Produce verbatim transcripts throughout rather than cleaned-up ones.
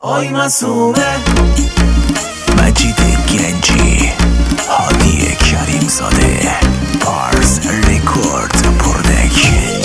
آی معصومه، مجید گنجی، هادی کریم زاده، پارس ریکورد پرودکشن.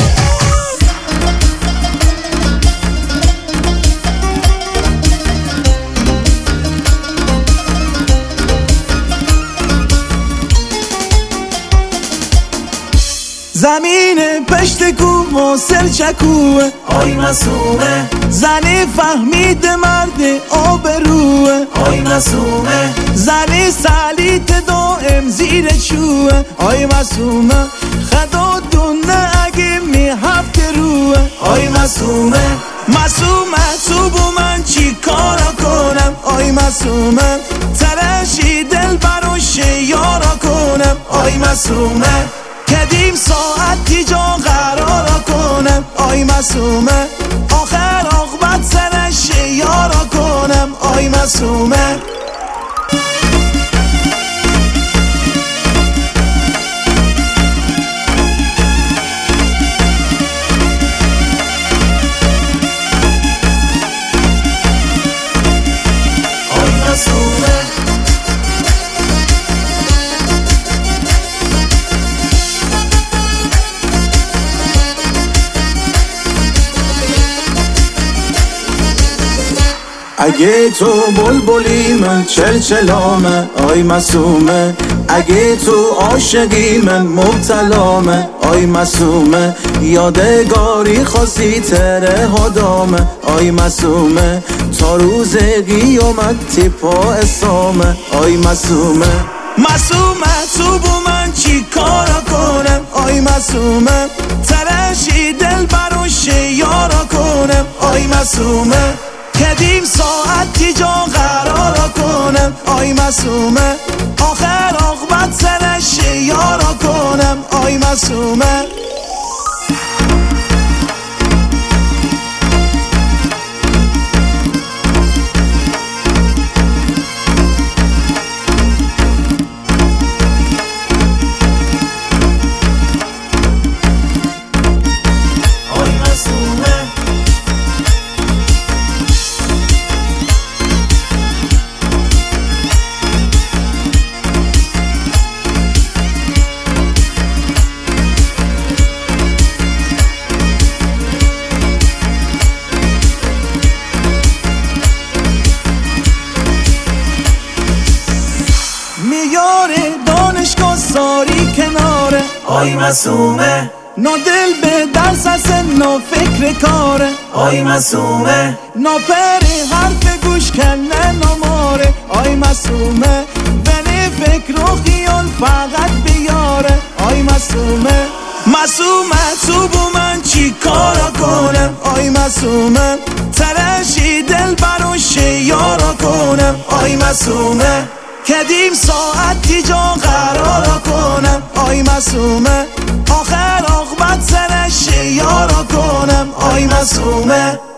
زمین پشت کو واصل چکوه، آی معصومه، زنی فهمید مرد آبروه، آی معصومه، زنی سلیت دائم زیر چوه، آی معصومه، خدا دونه اگه می هفت روه، آی معصومه، معصومه تو بو من چی کارا کنم، آی معصومه، ترشی دل براش یارا کنم، آی معصومه، کدیم ساعتی جا قرارا کنم، آی معصومه، آخر عاقبت سرش یارا کنم، آی معصومه. اگه تو بلبلی من چلچلامه، آی معصومه، اگه تو عاشقی من مبتلامه، آی معصومه، یادگاری خاصی تره هدامه، آی معصومه، تا روز قیامت پا اسامه، آی معصومه. معصومه تو بو من چی کارا کنم، آی معصومه، ترشی دل براش یارا کنم، آی معصومه، کدیم ساعتی جا قرارا کنم، آی معصومه، آخر عاقبت سرش یارا کنم، آی معصومه. میاره دانشگاه ساری کناره، آی معصومه، نادل به درس است نا فکر کاره، آی معصومه، ناپره حرف گوش کنه نماره، آی معصومه، بنی فکر و خیال فقط بیاره، آی معصومه، معصومه تو بو من چی کارا کنم، آی معصومه، ترشی دل براش یارا کنم، آی معصومه، کدیم ساعتی جا قرارا کنم، آی معصومه، آخر عاقبت سرش یارا کنم، آی معصومه.